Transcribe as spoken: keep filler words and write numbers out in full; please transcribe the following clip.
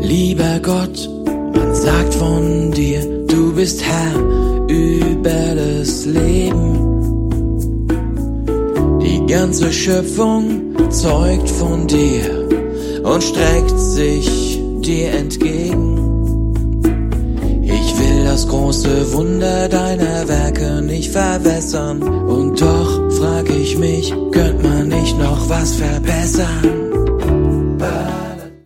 Lieber Gott, man sagt von dir, du bist Herr über das Leben. Die ganze Schöpfung zeugt von dir und streckt sich dir entgegen. Ich will das große Wunder deiner Werke nicht verwässern, und doch frag ich mich, könnte man nicht noch was verbessern?